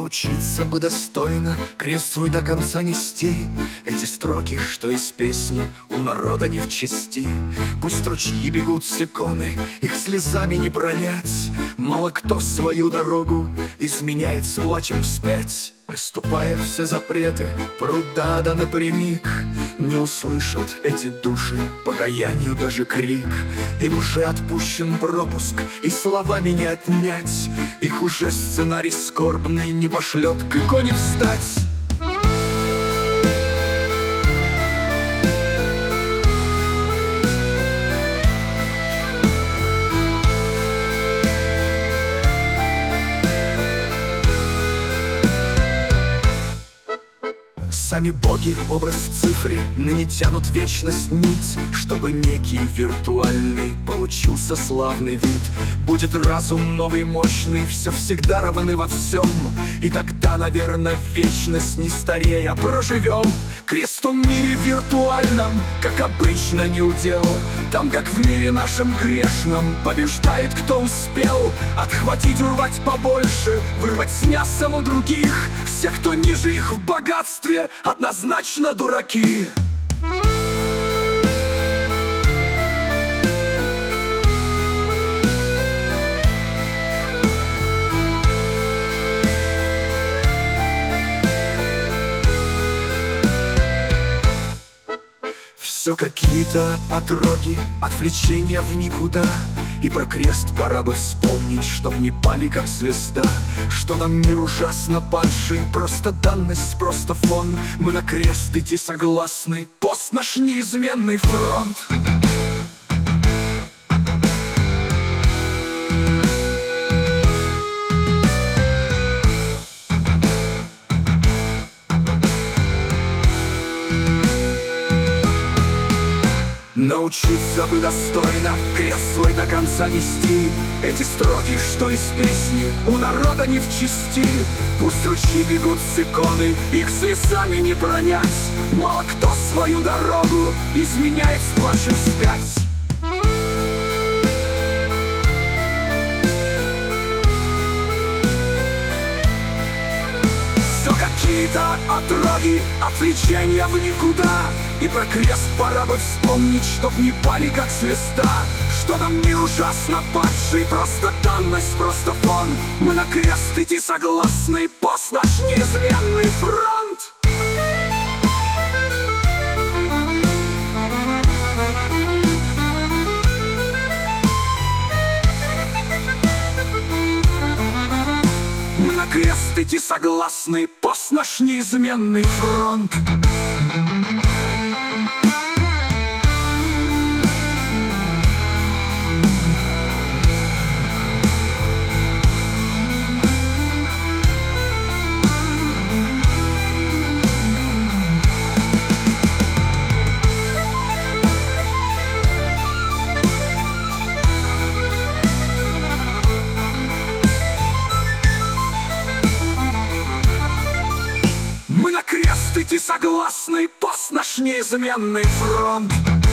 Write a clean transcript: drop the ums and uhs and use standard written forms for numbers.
Научиться бы достойно крест свой до конца нести. Эти строки, что из песни, у народа не в чести. Пусть ручьи бегут с иконы, их слезами не пролять. Мало кто свою дорогу изменяет с плачем вспять. Приступая все запреты, пруда да напрямик, не услышат эти души покаянию даже крик. Им уже отпущен пропуск, и словами не отнять. Их уже сценарий скорбный не пошлет к иконе встать. Сами боги, образ в цифре, ныне тянут вечность нить, чтобы некий виртуальный получился славный вид. Будет разум новый, мощный, все всегда равны во всем. И тогда, наверное, вечность не старея проживем. Крест в том мире виртуальном, как обычно, не удел. Там, как в мире нашем грешном, побеждает, кто успел отхватить, урвать побольше, вырвать с мясом у других. Все, кто ниже их в богатстве, однозначно дураки. Все какие-то отроки, отвлечения в никуда. И про крест пора бы вспомнить, чтоб не пали как звезда. Что нам мир ужасно падший, просто данность, просто фон. Мы на крест идти согласны, пост наш неизменный фронт. Научиться бы достойно крест свой до конца нести. Эти строки, что из песни, у народа не в чести. Пусть ручьи бегут с иконы, их слезами не пронять. Мало кто свою дорогу изменяет с плачем вспять. Какие-то отроги, отвлечения в никуда. И про крест пора бы вспомнить, чтоб не пали как звезда. Что нам мир ужасно падший, просто данность, просто фон. Мы на крест идти согласны, пост наш неизменный фронт. На крест идти согласны, пост наш неизменный фронт. Мы на крест идти согласны, пост наш неизменный фронт.